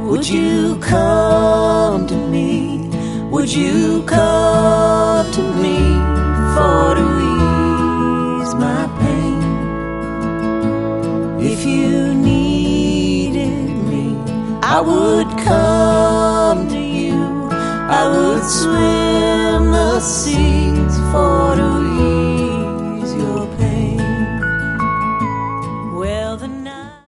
would you come to me? Would you come to me for to ease my pain? If you needed me, I would come to you. I would swim the sea